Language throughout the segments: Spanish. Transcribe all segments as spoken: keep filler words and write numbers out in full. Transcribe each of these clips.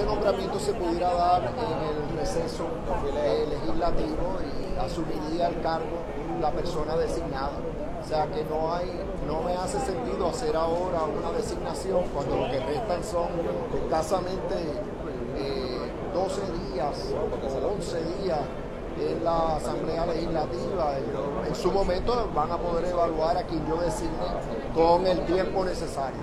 ese nombramiento se pudiera dar en el receso eh, legislativo y asumiría el cargo la persona designada. O sea que no hay, no me hace sentido hacer ahora una designación cuando lo que restan son escasamente eh, doce días o once días en la Asamblea Legislativa. En, en su momento van a poder evaluar a quien yo designe con el tiempo necesario.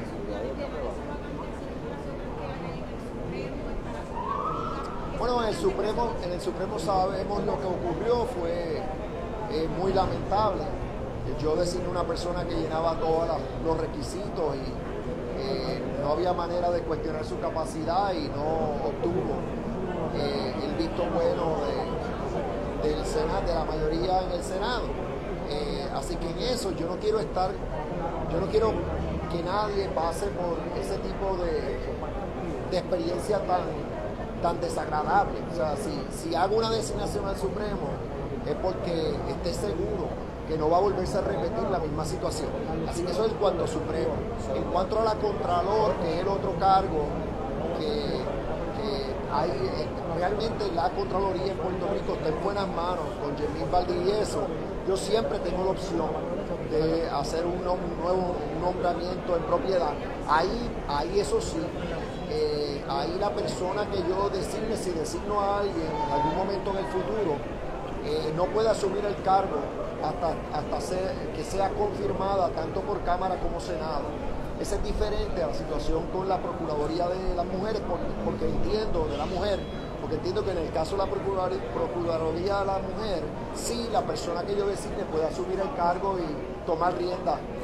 Bueno, en el Supremo, en el Supremo sabemos lo que ocurrió, fue eh, muy lamentable. Yo designé una persona que llenaba todos los requisitos y eh, no había manera de cuestionar su capacidad y no obtuvo eh, el visto bueno de, del Senado, de la mayoría en el Senado. Eh, así que en eso yo no quiero estar, yo no quiero que nadie pase por ese tipo de, de experiencia tan, tan desagradable. O sea, si, si hago una designación al Supremo es porque esté seguro que no va a volverse a repetir la misma situación. Así que eso es en cuanto a Supremo. En cuanto a la Contralor, que es el otro cargo que, que hay, realmente la Contraloría en Puerto Rico está en buenas manos con Yemín Valdivieso. Yo siempre tengo la opción de hacer un, un nuevo un nombramiento en propiedad. Ahí, ahí eso sí, eh, ahí la persona que yo designe, si designo a alguien en algún momento en el futuro, eh, no puede asumir el cargo hasta, hasta ser, que sea confirmada tanto por Cámara como Senado. Esa es diferente a la situación con la Procuraduría de las Mujeres, porque, porque entiendo, de la mujer, porque entiendo que en el caso de la Procuraduría, Procuraduría de la Mujer, sí, la persona que yo designe puede asumir el cargo y tomar rienda